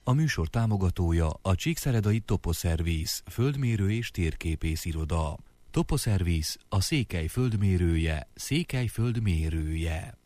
A műsor támogatója a Csíkszeredai Toposzervisz, földmérő és térképész iroda. Toposzervisz, a Székely földmérője, Székely földmérője.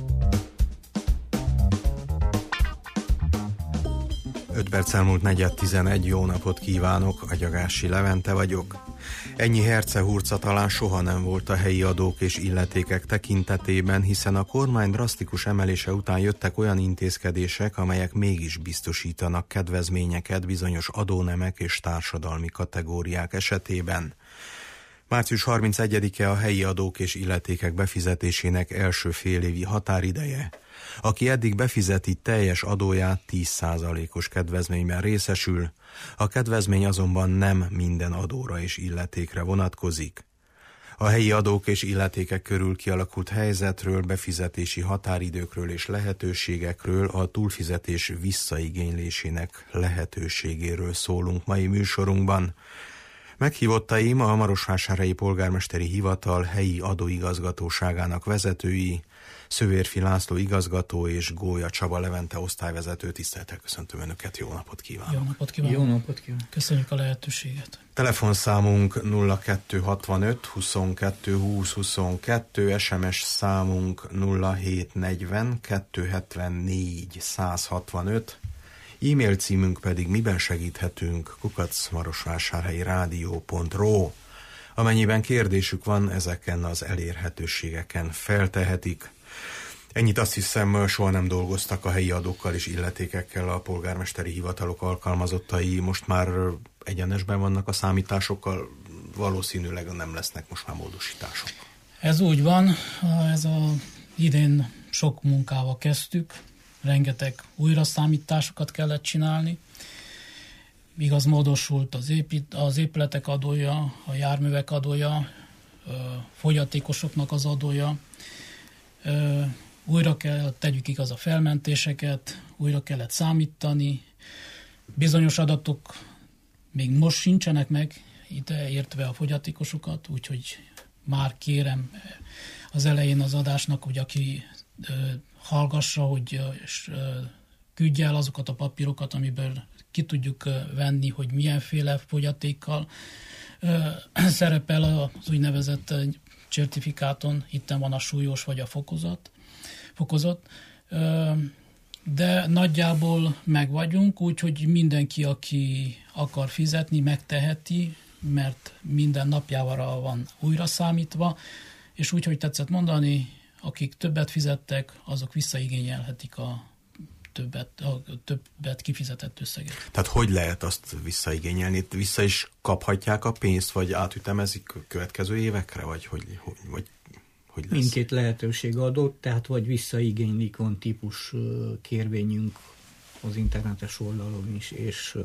5 perc elmúlt 4:11, jó napot kívánok, Agyagási Levente vagyok. Ennyi hercehurca talán soha nem volt a helyi adók és illetékek tekintetében, hiszen a kormány drasztikus emelése után jöttek olyan intézkedések, amelyek mégis biztosítanak kedvezményeket bizonyos adónemek és társadalmi kategóriák esetében. Március 31-e a helyi adók és illetékek befizetésének első félévi határideje. Aki eddig befizeti teljes adóját, 10%-os kedvezményben részesül, a kedvezmény azonban nem minden adóra és illetékre vonatkozik. A helyi adók és illetékek körül kialakult helyzetről, befizetési határidőkről és lehetőségekről, a túlfizetés visszaigénylésének lehetőségéről szólunk mai műsorunkban. Meghívottaim a Marosvásárhelyi Polgármesteri Hivatal helyi adóigazgatóságának vezetői, Szövérfi László igazgató és Gólya Csaba Levente osztályvezető. Tisztelettel köszöntöm Önöket, jó napot kívánok! Jó napot kívánok! Jó napot kívánok! Köszönjük a lehetőséget! Telefonszámunk 0265 22 20 22, SMS számunk 0740 274 165, e-mail címünk pedig miben segíthetünk @marosvásárhelyirádió.ro. Amennyiben kérdésük van, ezeken az elérhetőségeken feltehetik. Ennyit azt hiszem, soha nem dolgoztak a helyi adókkal és illetékekkel a polgármesteri hivatalok alkalmazottai. Most már egyenesben vannak a számításokkal, valószínűleg nem lesznek most már módosítások. Ez úgy van, ez idén sok munkával kezdtük, rengeteg újraszámításokat kellett csinálni. Igaz, módosult az épületek adója, a járművek adója, fogyatékosoknak az adója. Újra kell tegyük igaz a felmentéseket, újra kellett számítani. Bizonyos adatok még most sincsenek meg, ide értve a fogyatékosokat, úgyhogy már kérem az elején az adásnak, hogy aki hallgassa, hogy küldje el azokat a papírokat, amiből ki tudjuk venni, hogy milyenféle fogyatékkal szerepel az úgynevezett certifikáton, itten van a súlyos vagy a fokozott, de nagyjából meg vagyunk, úgyhogy mindenki, aki akar fizetni, megteheti, mert minden napjára van újra számítva, és úgy, hogy tetszett mondani, akik többet fizettek, azok visszaigényelhetik a többet kifizetett összeget. Tehát hogy lehet azt visszaigényelni? Vissza is kaphatják a pénzt, vagy átütemezik következő évekre, vagy hogy lesz? Mindkét lehetőség adott, tehát vagy visszaigénylik, van típus kérvényünk az internetes oldalon is, és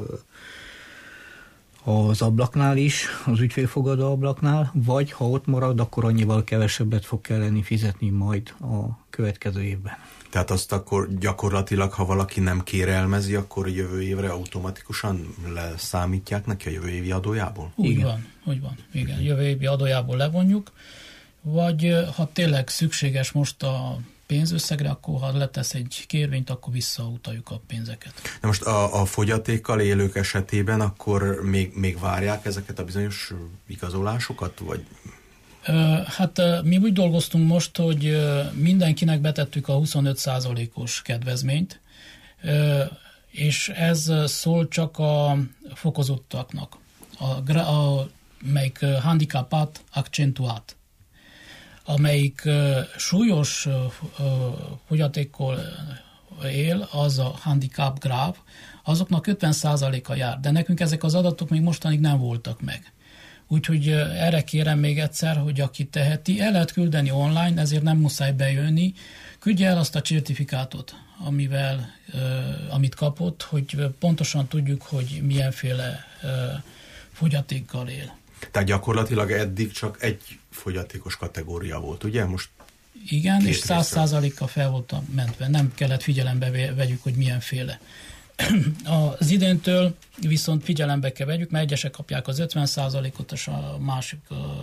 az ablaknál is, az ügyfélfogadó ablaknál, vagy ha ott marad, akkor annyival kevesebbet fog kelleni fizetni majd a következő évben. Tehát azt akkor gyakorlatilag, ha valaki nem kérelmezi, akkor jövő évre automatikusan leszámítják neki a jövő évi adójából? Úgy van. Igen, jövő évi adójából levonjuk, vagy ha tényleg szükséges most a pénzösszegre, akkor ha letesz egy kérvényt, akkor visszautaljuk a pénzeket. Na most a fogyatékkal élők esetében akkor még várják ezeket a bizonyos igazolásokat, vagy... Hát mi úgy dolgoztunk most, hogy mindenkinek betettük a 25%-os kedvezményt, és ez szól csak a fokozottaknak, melyik handicapát accentuát, amelyik súlyos fogyatékkal él, az a handicap gráv, azoknak 50%-a jár, de nekünk ezek az adatok még mostanig nem voltak meg. Úgyhogy erre kérem még egyszer, hogy aki teheti, el lehet küldeni online, ezért nem muszáj bejönni, küldje el azt a certifikátot, amit kapott, hogy pontosan tudjuk, hogy milyenféle fogyatékkal él. Tehát gyakorlatilag eddig csak egy fogyatékos kategória volt, ugye? Most igen, és 100%-kal fel volt mentve. Nem kellett figyelembe vegyük, hogy milyenféle. Az idéntől viszont figyelembe kell vegyük, mert egyesek kapják az 50%-ot, és a másik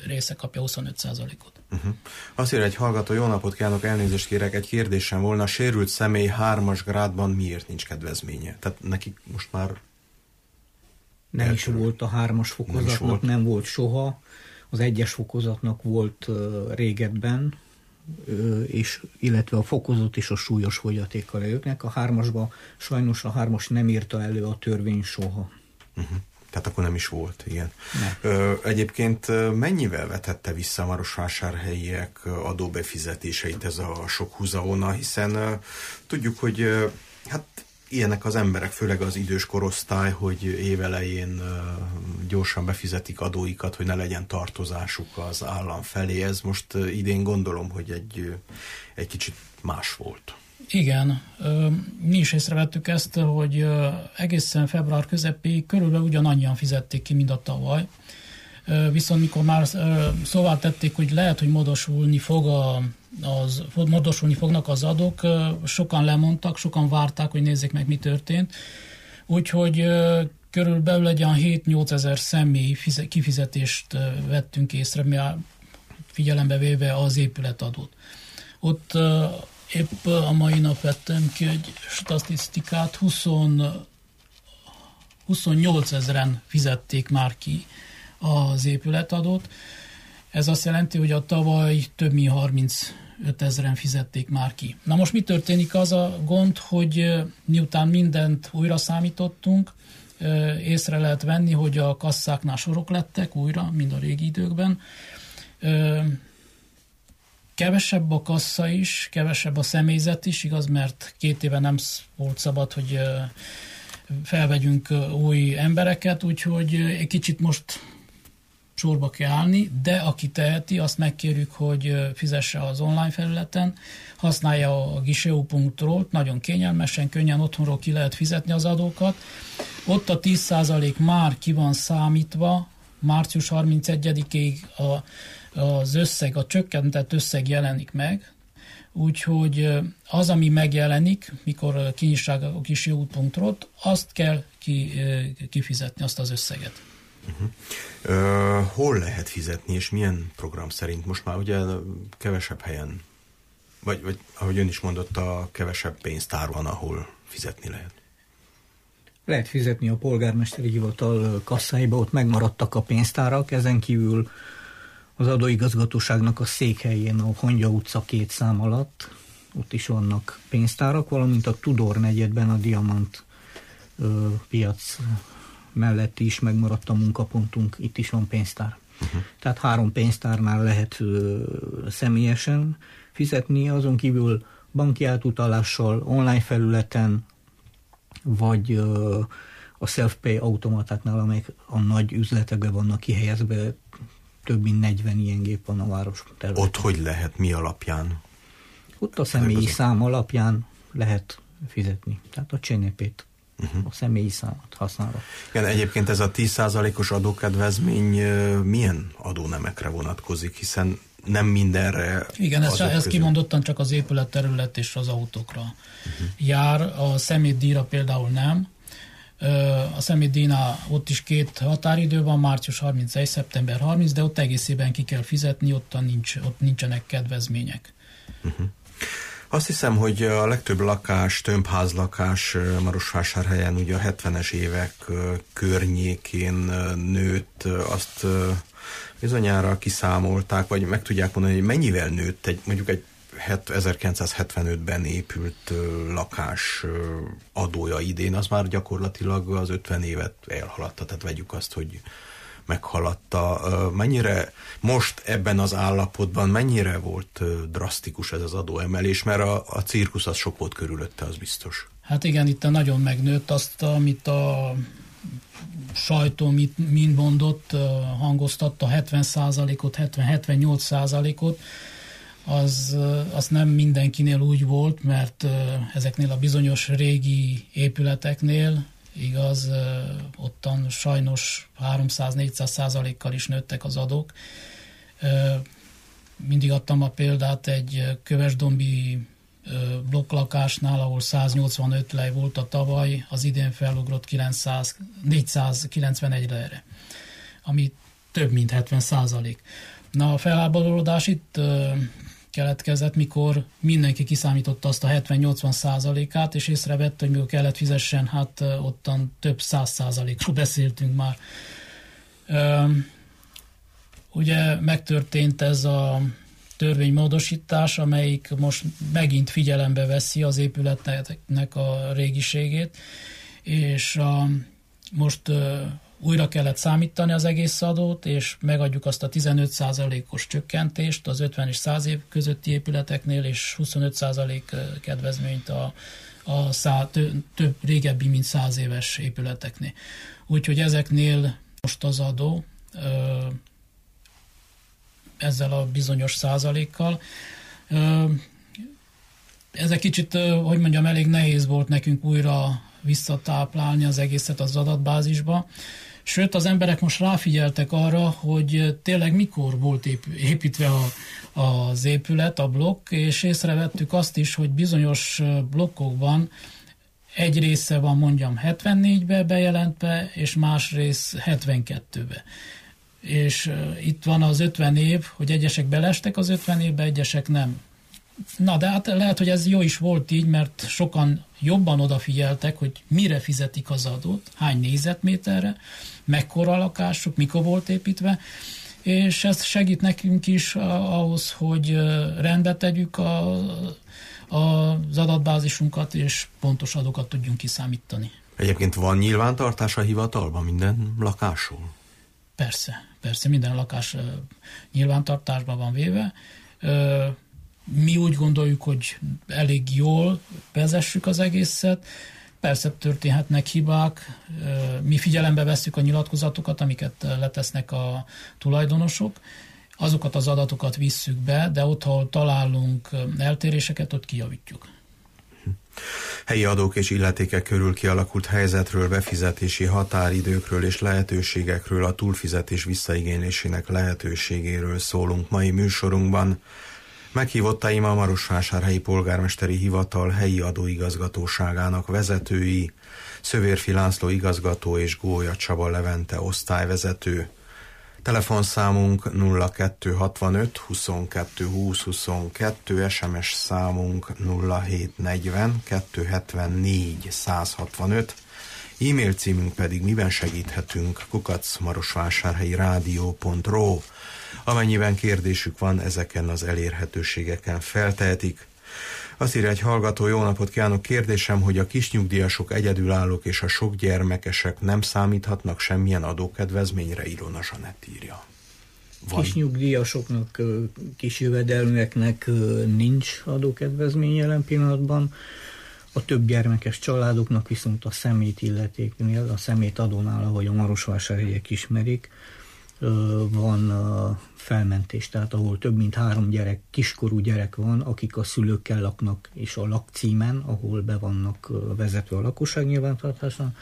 része kapja 25%-ot. Azt írja egy hallgató, jó napot kívánok, elnézést kérek, egy kérdésem volna, sérült személy 3-as grádban miért nincs kedvezménye? Tehát nekik most már... Nem is volt a 3-as fokozatnak, nem volt soha. Az 1-es fokozatnak volt régebben, és illetve a fokozott és a súlyos fogyatékkal élőknek. A 3-asban sajnos a 3-as nem írta elő a törvény soha. Tehát akkor nem is volt, igen. Egyébként mennyivel vetette vissza a marosvásárhelyiek adóbefizetéseit ez a sok húzaona, hiszen tudjuk, hogy hát ilyenek az emberek, főleg az idős korosztály, hogy évelején gyorsan befizetik adóikat, hogy ne legyen tartozásuk az állam felé. Ez most idén gondolom, hogy egy kicsit más volt. Igen, mi is észrevettük ezt, hogy egészen február közepéig körülbelül ugyanannyian fizették ki, mint a tavaly. Viszont mikor már szóvá tették, hogy lehet, hogy módosulni fognak az adók, sokan lemondtak, sokan várták, hogy nézzék meg, mi történt. Úgyhogy körülbelül egy olyan 7-8 ezer személy kifizetést vettünk észre, figyelembe véve az épületadót. Ott épp a mai nap vettem ki egy statisztikát, 28 ezeren fizették már ki az épületadót. Ez azt jelenti, hogy a tavaly több mint 35 ezeren fizették már ki. Na most mi történik? Az a gond, hogy miután mindent újra számítottunk, észre lehet venni, hogy a kasszáknál sorok lettek újra, mint a régi időkben. Kevesebb a kassa is, kevesebb a személyzet is, igaz, mert 2 éve nem volt szabad, hogy felvegyünk új embereket, úgyhogy egy kicsit most sorba kell állni, de aki teheti, azt megkérjük, hogy fizesse az online felületen, használja a guichet.ro-t, nagyon kényelmesen, könnyen otthonról ki lehet fizetni az adókat. Ott a 10% már ki van számítva, március 31-ig az összeg, a csökkentett összeg jelenik meg, úgyhogy az, ami megjelenik, mikor kinyissák a guichet.ro-t, azt kell kifizetni, azt az összeget. Hol lehet fizetni, és milyen program szerint? Most már ugye kevesebb helyen, vagy ahogy ön is mondotta, kevesebb pénztár van, ahol fizetni lehet. Lehet fizetni a polgármesteri hivatal kasszáiba, ott megmaradtak a pénztárak, ezen kívül az adóigazgatóságnak a székhelyén, a Hongya utca 2 szám alatt, ott is vannak pénztárak, valamint a Tudor negyedben a Diamant piac mellett is megmaradt a munkapontunk, itt is van pénztár. Tehát 3 pénztárnál lehet személyesen fizetni, azon kívül banki átutalással, online felületen, vagy a self-pay automatáknál, amelyek a nagy üzletekben vannak kihelyezve, több mint 40 ilyen gép van a város területén. Ott hogy lehet, mi alapján? Ott a személyi szám alapján lehet fizetni. Tehát a csenepét, a személyi számot használva. Igen, egyébként ez a 10%-os adókedvezmény milyen adónemekre vonatkozik, hiszen nem mindenre... Igen, ez kimondottan csak az épületterület és az autókra jár. A szemétdíjra például nem. A szemétdíjnál ott is 2 határidő van, március 31, szeptember 30, de ott egész évben ki kell fizetni, ott nincsenek kedvezmények. Azt hiszem, hogy a legtöbb lakás, tömbházlakás Marosvásárhelyen ugye a 70-es évek környékén nőtt, azt bizonyára kiszámolták, vagy meg tudják mondani, hogy mennyivel nőtt mondjuk egy 1975-ben épült lakás adója idén, az már gyakorlatilag az 50 évet elhaladta, tehát vegyük azt, hogy meghaladta. Mennyire most ebben az állapotban, mennyire volt drasztikus ez az adóemelés, mert a cirkusz az sok volt körülötte, az biztos. Hát igen, itt nagyon megnőtt azt, amit a sajtó mind mondott, hangoztatta 70%-ot, 70-78%-ot, az nem mindenkinél úgy volt, mert ezeknél a bizonyos régi épületeknél, igaz, ottan sajnos 300-400%-kal is nőttek az adók. Mindig adtam a példát egy kövesdombi blokklakásnál, ahol 185 lej volt a tavaly, az idén felugrott 491 lejre. Ami több mint 70%. Na, a felháborodás itt keletkezett, mikor mindenki kiszámította azt a 70-80%-át, és észrevett, hogy mikor kellett fizessen, hát ottan több 100%-ról beszéltünk már. Ugye megtörtént ez a törvénymódosítás, amelyik most megint figyelembe veszi az épületnek a régiségét, és most újra kellett számítani az egész adót, és megadjuk azt a 15%-os csökkentést az 50 és 100 év közötti épületeknél, és 25% kedvezményt a több régebbi, mint 100 éves épületeknél. Úgyhogy ezeknél most az adó ezzel a bizonyos százalékkal. Ez egy kicsit, hogy mondjam, elég nehéz volt nekünk újra visszatáplálni az egészet az adatbázisba. Sőt, az emberek most ráfigyeltek arra, hogy tényleg mikor volt építve az épület, a blokk, és észrevettük azt is, hogy bizonyos blokkokban egy része van mondjam 74-be bejelentve, és más rész 72-be. És itt van az 50 év, hogy egyesek belestek az 50 évbe, egyesek nem. Na, de hát lehet, hogy ez jó is volt így, mert sokan jobban odafigyeltek, hogy mire fizetik az adót, hány négyzetméterre, mekkora lakásuk, mikor volt építve, és ez segít nekünk is ahhoz, hogy rendbe tegyük az adatbázisunkat, és pontos adókat tudjunk kiszámítani. Egyébként van nyilvántartás a hivatalban minden lakásról? Persze, minden lakás nyilvántartásban van véve. Mi úgy gondoljuk, hogy elég jól vezessük az egészet. Persze történhetnek hibák, mi figyelembe vesszük a nyilatkozatokat, amiket letesznek a tulajdonosok. Azokat az adatokat visszük be, de ott, ahol találunk eltéréseket, ott kijavítjuk. Helyi adók és illetékek körül kialakult helyzetről, befizetési határidőkről és lehetőségekről, a túlfizetés visszaigénylésének lehetőségéről szólunk mai műsorunkban. Meghívottaim a Marosvásárhelyi Polgármesteri Hivatal helyi adóigazgatóságának vezetői, Szövérfi László igazgató és Gólya Csaba Levente osztályvezető. Telefonszámunk 0265 22 20 22, SMS számunk 0740 274 165, e-mail címünk pedig miben segíthetünk @marosvásárhelyi-rádió.ro. Amennyiben kérdésük van, ezeken az elérhetőségeken feltehetik. Azt írja egy hallgató: jó napot kívánok, kérdésem, hogy a kisnyugdíjasok, egyedülállók és a sok gyermekesek nem számíthatnak semmilyen adókedvezményre? Ilona Zsanett írja. Kisnyugdíjasoknak, kisjövedelműeknek nincs adókedvezmény jelen pillanatban. A több gyermekes családoknak viszont a szemét illetéknél, a szemét adónál, ahogy a marosvásárhelyiek ismerik, van felmentés, tehát ahol több mint 3 gyerek, kiskorú gyerek van, akik a szülőkkel laknak, és a lakcímen, ahol be vannak vezetve a lakosság nyilvántartáson,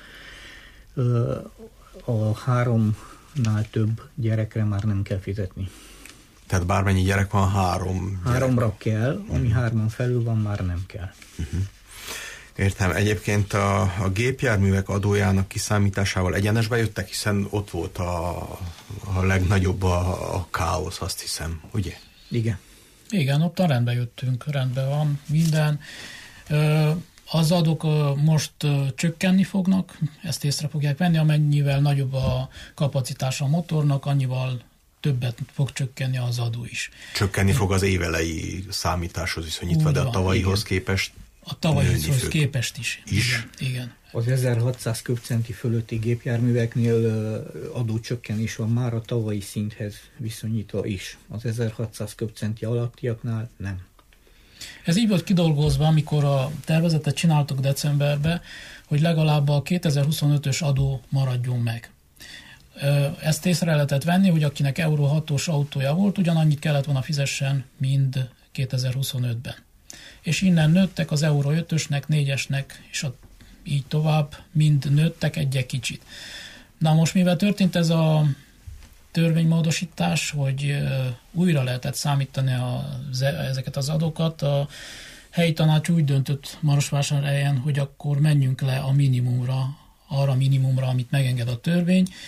a 3-nál több gyerekre már nem kell fizetni. Tehát bármennyi gyerek van, 3-ra kell, ami 3-on felül van, már nem kell. Értem. Egyébként a gépjárművek adójának kiszámításával egyenesbe jöttek, hiszen ott volt a legnagyobb a káosz, azt hiszem, ugye? Igen, ott rendbe jöttünk, rendben van minden. Az adók most csökkenni fognak, ezt észre fogják venni, amennyivel nagyobb a kapacitása a motornak, annyival többet fog csökkenni az adó is. Csökkenni fog az évelei számításhoz viszonyítva, de a tavalyihoz képest? A tavalyihoz képest is. Igen. Az 1600 köbcenti fölötti gépjárműveknél adócsökkenés van már a tavalyi szinthez viszonyítva is. Az 1600 köbcenti alattiaknál nem. Ez így volt kidolgozva, amikor a tervezetet csináltuk decemberben, hogy legalább a 2025-ös adó maradjon meg. Ezt észre lehetett venni, hogy akinek Euro 6-os autója volt, ugyanannyit kellett volna fizessen, mint 2025-ben. És innen nőttek az Euro 5-ösnek, 4-esnek, és így tovább, mind nőttek egy kicsit. Na most, mivel történt ez a törvénymódosítás, hogy újra lehetett számítani ezeket az adókat, a helyi tanács úgy döntött Marosvásárhelyen, hogy akkor menjünk le a minimumra, arra minimumra, amit megenged a törvény,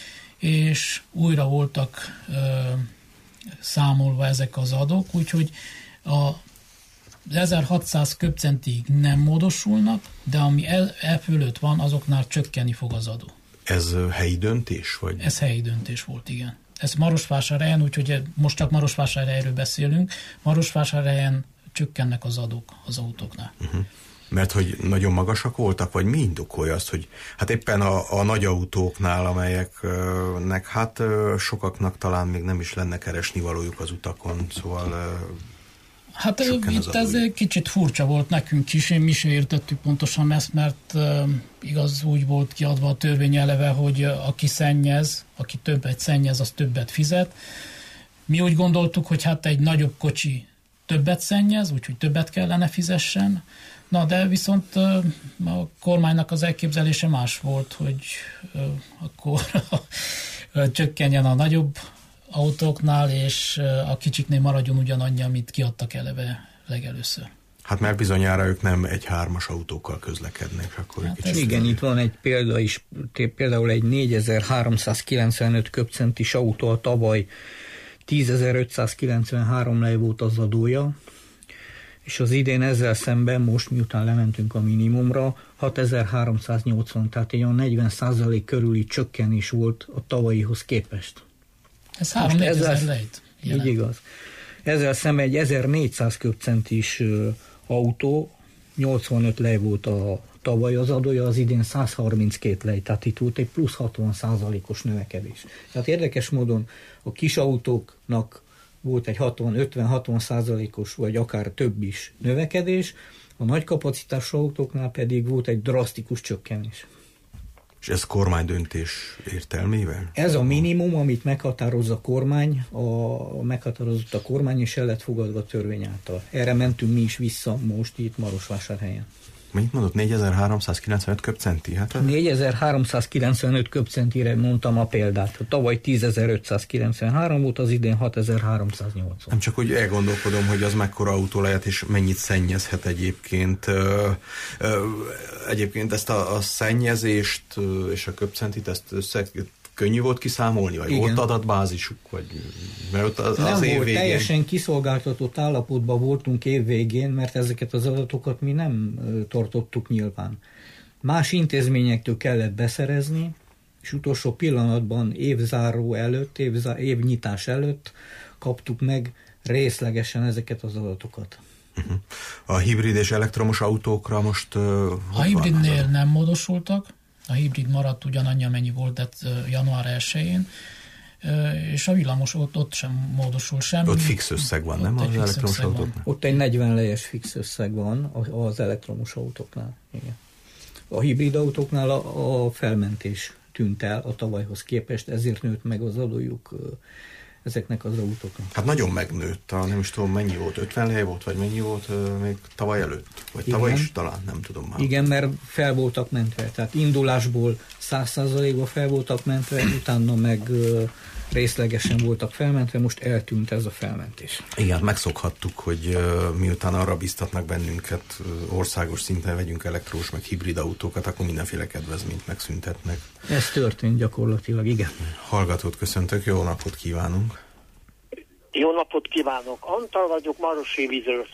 és újra voltak számolva ezek az adók, úgyhogy a 1600 köbcentig nem módosulnak, de ami e fölött van, azoknál csökkenni fog az adó. Ez helyi döntés? Vagy? Ez helyi döntés volt, igen. Ez Marosvásárhelyen, úgyhogy most csak Marosvásárhelyről beszélünk, Marosvásárhelyen csökkennek az adók az autóknál. Mert hogy nagyon magasak voltak, vagy mi indokolja azt, hogy hát éppen a nagy autóknál, amelyeknek hát sokaknak talán még nem is lenne keresnivalójuk az utakon, szóval hát itt ez kicsit furcsa volt nekünk is, mi sem értettük pontosan ezt, mert igaz úgy volt kiadva a törvény eleve, hogy aki szennyez, aki többet szennyez, az többet fizet. Mi úgy gondoltuk, hogy hát egy nagyobb kocsi többet szennyez, úgyhogy többet kellene fizessen. Na, de viszont a kormánynak az elképzelése más volt, hogy akkor csökkenjen a nagyobb autóknál, és a kicsiknél maradjon ugyanannyi, amit kiadtak eleve legelőször. Hát mert bizonyára ők nem egy 3-as autókkal közlekednek. Akkor hát igen, itt van egy példa is, például egy 4395 köbcentis autó a tavaly 10.593 lej volt az adója, és az idén ezzel szemben most, miután lementünk a minimumra, 6380, tehát egy olyan 40% körüli csökkenés volt a tavalyihoz képest. Ez 3-4 lejt. Így igaz. Ezzel szemben egy 1400 köbcentis autó, 85 lej volt a tavaly az adója, az idén 132 lej, tehát itt volt egy plusz 60%-os növekedés. Tehát érdekes módon a kis autóknak volt egy 50-60%-os, vagy akár több is növekedés, a nagy kapacitású autóknál pedig volt egy drasztikus csökkenés. És ez kormánydöntés értelmével? Ez a minimum, amit meghatároz a kormány, meghatározott a kormány, és el lett fogadva a törvény által. Erre mentünk mi is vissza most itt Marosvásárhelyen. Mit mondott? 4395 köbcenti? Hát 4395 köbcentire mondtam a példát. Tavaly 10.593 volt, az idén 6380. Nem csak úgy elgondolkodom, hogy az mekkora autó lehet, és mennyit szennyezhet egyébként. Egyébként ezt a szennyezést és a köbcentit, ezt könnyű volt kiszámolni, vagy igen. Volt adatbázisuk, vagy mert az nem év volt, végén... teljesen kiszolgáltatott állapotban voltunk év végén, mert ezeket az adatokat mi nem tartottuk nyilván. Más intézményektől kellett beszerezni, és utolsó pillanatban évzáró előtt, évnyitás előtt kaptuk meg részlegesen ezeket az adatokat. A hibrid és elektromos autókra most... a hibridnél nem módosultak, a hibrid maradt ugyanannyi, amennyi volt, de január 1-én, és a villamos ott sem módosul semmi. Ott fix összeg van, nem az elektromos autóknál? Ott egy 40 lejes fix összeg van az elektromos autóknál. Igen. A hibrid autóknál a felmentés tűnt el a tavalyhoz képest, ezért nőtt meg az adójuk ezeknek az autóknak. Hát nagyon megnőtt, nem is tudom mennyi volt, 50 lej volt, vagy mennyi volt még tavaly előtt? Vagy igen. Tavaly is talán, nem tudom már. Igen, mert fel voltak mentve, tehát indulásból 100%-ba fel voltak mentve, utána meg részlegesen voltak felmentve, most eltűnt ez a felmentés. Igen, megszokhattuk, hogy miután arra biztatnak bennünket, országos szinten vegyünk elektrós, meg hibrid autókat, akkor mindenféle kedvezményt megszüntetnek. Ez történt gyakorlatilag, igen. Hallgatót köszöntök, jó napot kívánunk! Jó napot kívánok! Antal vagyok Maroshévízről.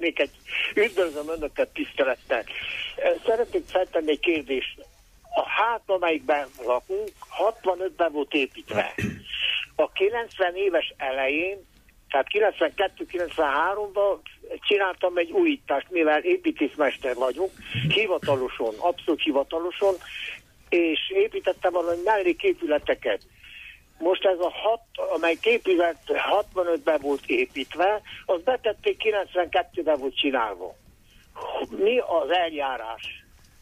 Üdvözlöm Önöket tisztelettel. Szeretnék feltenni egy kérdést. A ház, amelyikben lakunk, 65-ben volt építve. A 90 éves elején, tehát 92-93-ban csináltam egy újítást, mivel építészmester vagyok, hivataloson, abszolút hivataloson, és építettem valami melléképületeket. Most ez a amely képület 65-ben volt építve, az betették, 92-ben volt csinálva. Mi az eljárás?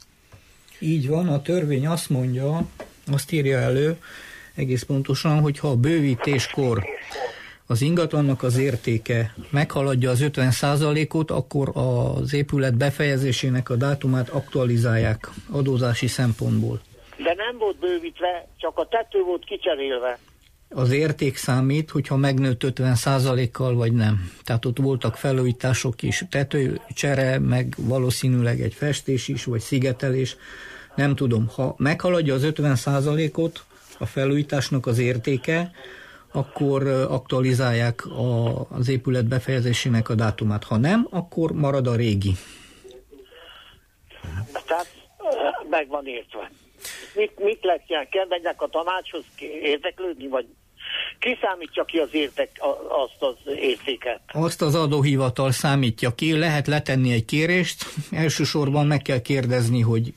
Így van, a törvény azt mondja, azt írja elő egész pontosan, hogy ha a bővítéskor az ingatlannak az értéke meghaladja az 50%-ot, akkor az épület befejezésének a dátumát aktualizálják adózási szempontból. De nem volt bővítve, csak a tető volt kicserélve. Az érték számít, hogyha megnőtt 50%-kal, vagy nem. Tehát ott voltak felújítások is, tetőcsere, meg valószínűleg egy festés is, vagy szigetelés. Nem tudom, ha meghaladja az 50%-ot, a felújításnak az értéke, akkor aktualizálják az épület befejezésének a dátumát. Ha nem, akkor marad a régi. Tehát meg van értve. Mit lehet csinálni? Kell mennek a tanácshoz érdeklődni, vagy kiszámítja ki azt az értéket? Azt az adóhivatal számítja ki, lehet letenni egy kérést, elsősorban meg kell kérdezni, hogy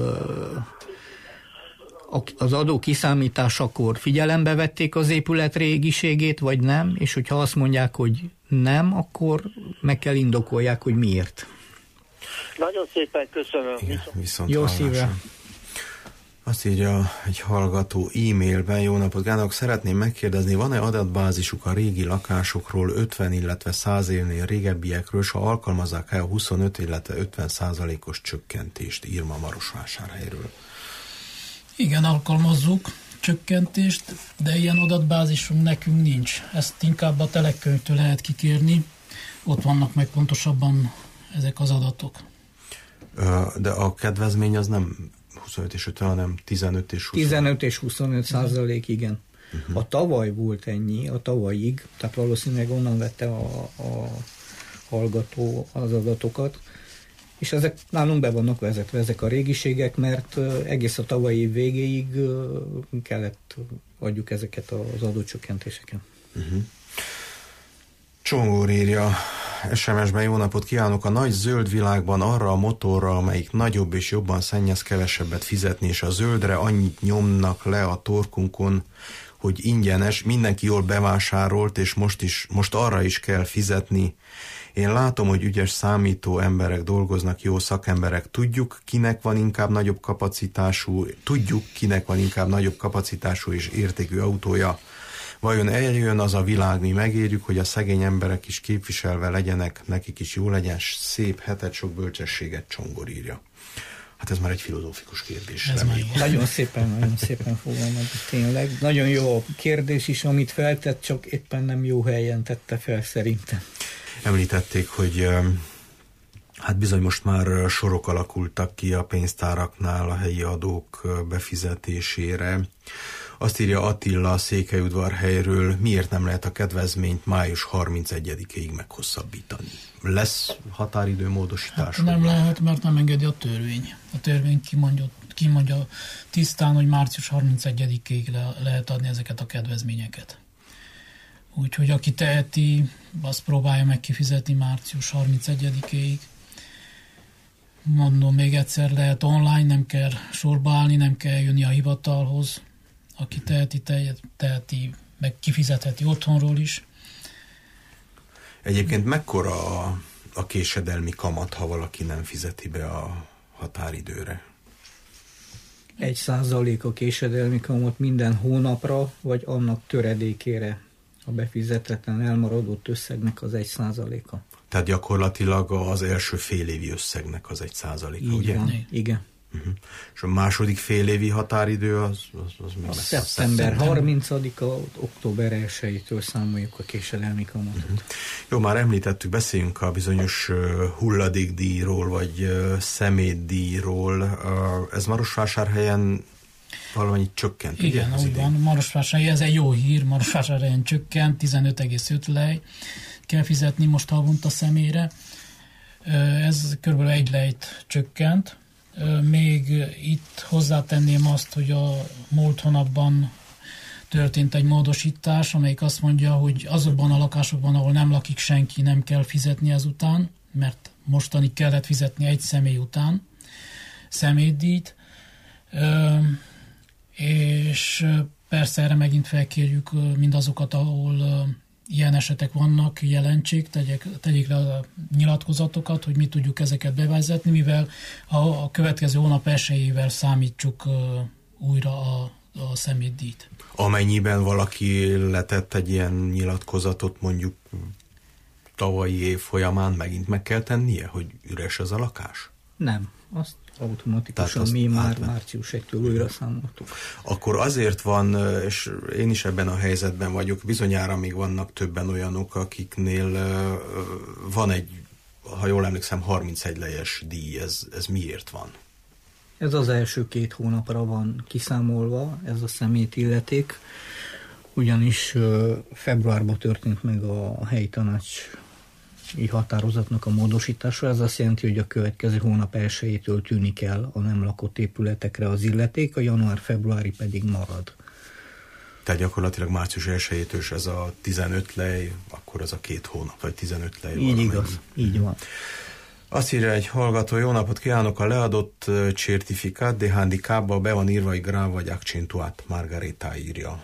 az adó kiszámításakor figyelembe vették az épület régiségét, vagy nem, és hogyha azt mondják, hogy nem, akkor meg kell indokolják, hogy miért. Nagyon szépen köszönöm. Igen, viszont jó szívvel. Azt írja egy hallgató e-mailben: jó napot kívánok, szeretném megkérdezni, van-e adatbázisuk a régi lakásokról, 50, illetve 100 évnél régebbiekről, és ha alkalmazzák-e a 25, illetve 50%-os csökkentést, írma Marosvásárhelyről. Igen, alkalmazzuk csökkentést, de ilyen adatbázisunk nekünk nincs. Ezt inkább a telekönyvtől lehet kikérni, ott vannak meg pontosabban ezek az adatok. De a kedvezmény az nem 25 és 50, hanem 15 és 25. 15 és 25%, igen. A tavaly volt ennyi, a tavalyig, tehát valószínűleg onnan vette a hallgató az adatokat, és ezek nálunk be vannak vezetve, ezek a régiségek, mert egész a tavalyi év végéig kellett adjuk ezeket az adócsökkentéseket. Csongor írja SMS-ben: jó napot kívánok, a nagy zöld világban arra a motorra, amelyik nagyobb és jobban szennyez, kevesebbet fizetni, és a zöldre annyit nyomnak le a torkunkon, hogy ingyenes, mindenki jól bevásárolt, és most arra is kell fizetni. Én látom, hogy ügyes számító emberek dolgoznak, jó szakemberek, tudjuk, kinek van inkább nagyobb kapacitású és értékű autója. Vajon eljön az a világ, mi megérjük, hogy a szegény emberek is képviselve legyenek, nekik is jó legyen, szép hetet, sok bölcsességet, Csongor írja. Hát ez már egy filozófikus kérdés. Nagyon szépen fogalmaz, tényleg. Nagyon jó a kérdés is, amit feltett, csak éppen nem jó helyen tette fel szerintem. Említették, hogy hát bizony most már sorok alakultak ki a pénztáraknál a helyi adók befizetésére. Azt írja Attila a Székelyudvarhelyről: miért nem lehet a kedvezményt május 31-ig meghosszabbítani? Lesz határidő módosítás? Hát nem lehet, mert nem engedi a törvény. A törvény kimondja tisztán, hogy március 31-ig lehet adni ezeket a kedvezményeket. Úgyhogy aki teheti, azt próbálja meg kifizetni március 31-ig. Mondom még egyszer, lehet online, nem kell sorba állni, nem kell jönni a hivatalhoz. Aki teheti, meg kifizetheti otthonról is. Egyébként mekkora a késedelmi kamat, ha valaki nem fizeti be a határidőre? 1% a késedelmi kamat minden hónapra, vagy annak töredékére. A befizetetlen elmaradott összegnek az 1%-a. Tehát gyakorlatilag az első félévi összegnek az 1%-a, ugye? Igen. És a második félévi határidő az a szeptember 30-a, október 1-től számoljuk a késedelmi kamatot. Jó, már említettük, beszéljünk a bizonyos hulladékdíjról, vagy szemétdíjról. Ez Marosvásárhelyen valamennyit csökkent. Igen, úgy van. Marosvásárhelyen, ez egy jó hír, Marosvásárhelyen csökkent, 15,5 lej kell fizetni most havonta személyre. Ez kb. 1 lejt csökkent. Még itt hozzátenném azt, hogy a múlt hónapban történt egy módosítás, amelyik azt mondja, hogy azokban a lakásokban, ahol nem lakik senki, nem kell fizetni ezután, mert mostanig kellett fizetni egy személy után személydíjt, és persze erre megint felkérjük mindazokat, ahol ilyen esetek vannak, jelentsék, tegyék le a nyilatkozatokat, hogy mi tudjuk ezeket bevezetni, mivel a következő hónap eséllyével számítsuk újra a szemétdíjt. Amennyiben valaki letett egy ilyen nyilatkozatot mondjuk tavalyi év folyamán, megint meg kell tennie, hogy üres ez a lakás? Nem, azt automatikusan mi már március 1-től újra számoltuk. Akkor azért van, és én is ebben a helyzetben vagyok, bizonyára még vannak többen olyanok, akiknél van egy, ha jól emlékszem, 31 lejes díj. Ez miért van? Ez az első 2 hónapra van kiszámolva, ez a szemétilleték, ugyanis februárban történt meg a helyi tanácsi határozatnak a módosítása. Ez azt jelenti, hogy a következő hónap 1-től tűnik el a nem lakott épületekre az illeték, a január-februári pedig marad. Tehát gyakorlatilag március 1-től ez a 15 lej, akkor az a 2 hónap, vagy 15 lej. Így igaz, így van. Azt írja egy hallgató, jó napot kívánok, a leadott certifikát de handicapba be van írva, hogy gráv vagy accentuát, Margarita írja.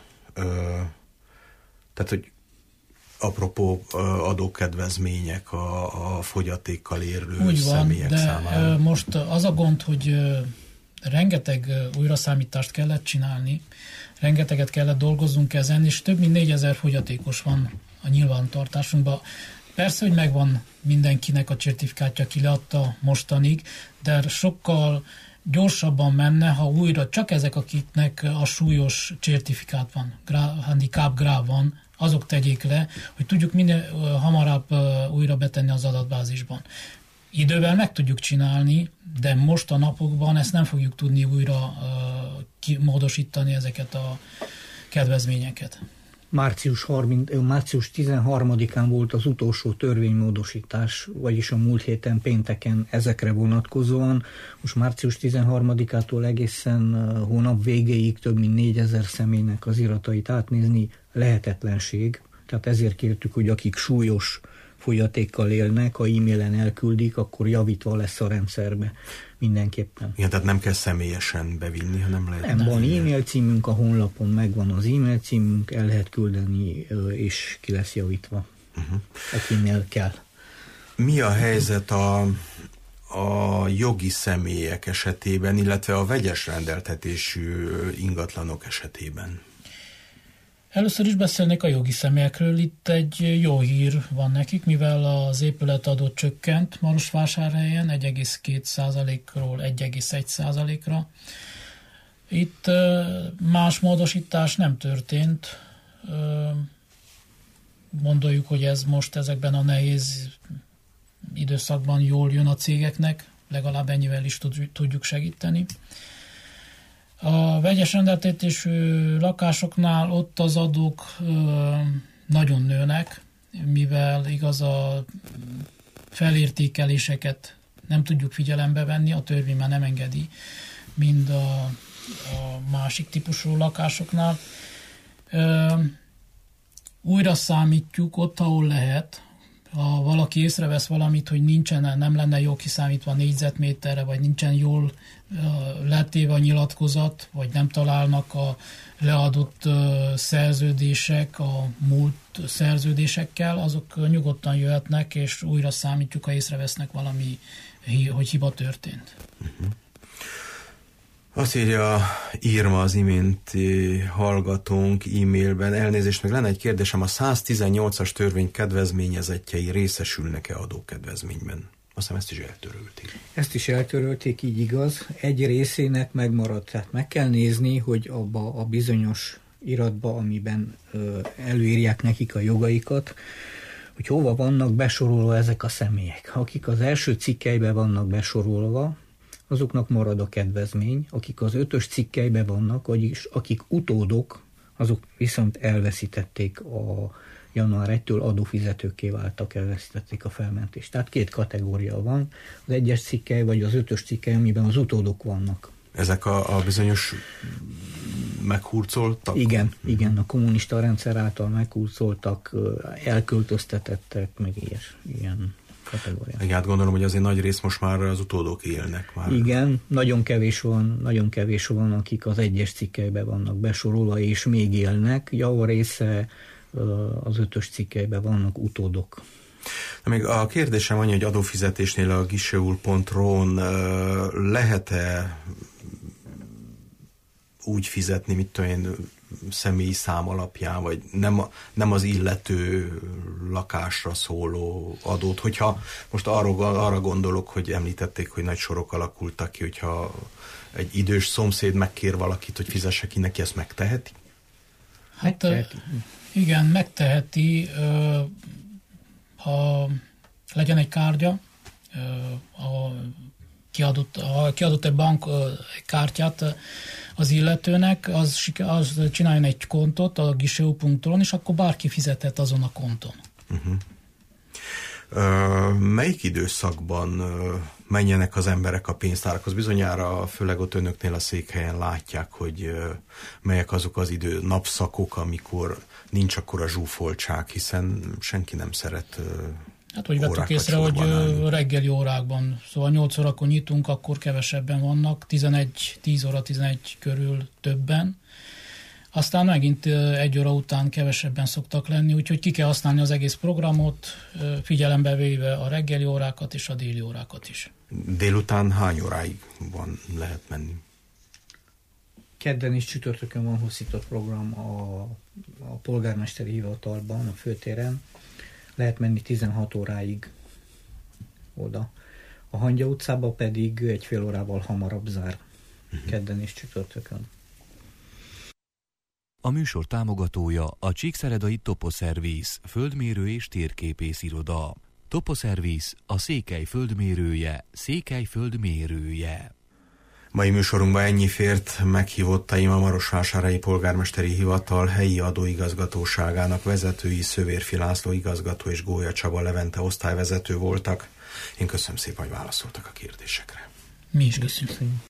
Tehát, hogy apropó adókedvezmények a fogyatékkal érlő úgy van, személyek de számára. most az a gond, hogy rengeteg újraszámítást kellett csinálni, rengeteget kellett dolgoznunk ezen, és több mint 4000 fogyatékos van a nyilvántartásunkban. Persze, hogy megvan mindenkinek a certifikátja, ki leadta mostanig, de sokkal gyorsabban menne, ha újra csak ezek, akiknek a súlyos certifikát van, handicap gráv van, azok tegyék le, hogy tudjuk minél hamarabb újra betenni az adatbázisban. Idővel meg tudjuk csinálni, de most a napokban ezt nem fogjuk tudni újra módosítani ezeket a kedvezményeket. Március 13-án volt az utolsó törvénymódosítás, vagyis a múlt héten pénteken ezekre vonatkozóan. Most március 13-ától egészen hónap végéig több mint 4000 személynek az iratait átnézni lehetetlenség. Tehát ezért kértük, hogy akik súlyos fogyatékkal élnek, ha e-mailen elküldik, akkor javítva lesz a rendszerbe mindenképpen. Igen, tehát nem kell személyesen bevinni, hanem lehet... Nem, van e-mail címünk, a honlapon megvan az e-mail címünk, el lehet küldeni, és ki lesz javítva, akinél kell. Mi a helyzet a jogi személyek esetében, illetve a vegyes rendeltetésű ingatlanok esetében? Először is beszélnék a jogi személyekről. Itt egy jó hír van nekik, mivel az épületadó csökkent Marosvásárhelyen 1,2%-ról 1,1%-ra. Itt más módosítás nem történt. Gondoljuk, hogy ez most ezekben a nehéz időszakban jól jön a cégeknek, legalább ennyivel is tudjuk segíteni. A vegyes rendeltetésű lakásoknál ott az adók nagyon nőnek, mivel igaz a felértékeléseket nem tudjuk figyelembe venni, a törvény már nem engedi, mind a másik típusú lakásoknál. Újra számítjuk ott, ahol lehet. Ha valaki észrevesz valamit, hogy nem lenne jól kiszámítva négyzetméterre, vagy nincsen jól letéve a nyilatkozat, vagy nem találnak a leadott szerződések a múlt szerződésekkel, azok nyugodtan jöhetnek, és újra számítjuk, ha észrevesznek valami, hogy hiba történt. Azt írja Irma az imént hallgatónk e-mailben. Elnézést, meg lenne egy kérdésem, a 118-as törvény kedvezményezettjei részesülnek-e adókedvezményben? Azt hiszem, ezt is eltörölték. Ezt is eltörölték, így igaz. Egy részének megmaradt. Tehát meg kell nézni, hogy abba a bizonyos iratba, amiben előírják nekik a jogaikat, hogy hova vannak besorolva ezek a személyek. Akik az első cikkelyben vannak besorolva, azoknak marad a kedvezmény, akik az 5-ös cikkelyben vannak, vagyis akik utódok, azok viszont elveszítették a január 1-től adófizetőkké váltak, elveszítették a felmentést. Tehát 2 kategória van, az 1-es cikkely vagy az 5-ös cikkely, amiben az utódok vannak. Ezek a bizonyos meghurcoltak? Igen, a kommunista rendszer által meghurcoltak, elköltöztetettek, meg ilyen kategóriák. Igen, hát gondolom, hogy azért nagy rész most már az utódok élnek már. Igen, nagyon kevés van, akik az 1-es cikkelyben vannak besorolva, és még élnek. Java része az 5-ös cikkelyben vannak utódok. De még a kérdésem annyi, hogy adófizetésnél a giseul.ro-n lehet-e úgy fizetni, mit tudom én, személyi szám alapján, vagy nem az illető lakásra szóló adót, hogyha most arra gondolok, hogy említették, hogy nagy sorok alakultak ki, hogyha egy idős szomszéd megkér valakit, hogy fizesse ki, neki ezt megteheti? Hát igen, megteheti, ha legyen egy kártya, kiadott egy bankkártyát az illetőnek, az csináljon egy kontot a guichet.ron, és akkor bárki fizetett azon a konton. Melyik időszakban menjenek az emberek a pénztárakhoz? Bizonyára, főleg ott önöknél a székhelyen látják, hogy melyek azok az napszakok, amikor nincs akkora zsúfoltság, hiszen senki nem szeret hát, hogy vettük észre, hogy reggeli órákban, szóval 8 órakor nyitunk, akkor kevesebben vannak, 10 óra 11 körül többen, aztán megint 1 óra után kevesebben szoktak lenni, úgyhogy ki kell használni az egész programot, figyelembe véve a reggeli órákat és a déli órákat is. Délután hány óráig lehet menni? Kedden és csütörtökön van hosszított program a polgármesteri hivatalban, a főtéren. Lehet menni 16 óráig oda. A Hangya utcába pedig 1,5 órával hamarabb zár. Kedden és csütörtökön. A műsor támogatója a Csíkszeredai Toposzerviz, földmérő és térképész iroda. Toposzerviz, a Székely földmérője, Székely földmérője. Mai műsorunkban ennyi fért, meghívottaim a Marosvásárhelyi Polgármesteri Hivatal helyi adóigazgatóságának vezetői, Szövérfi László igazgató és Gólya Csaba Levente osztályvezető voltak. Én köszönöm szépen, hogy válaszoltak a kérdésekre. Mi is köszönjük.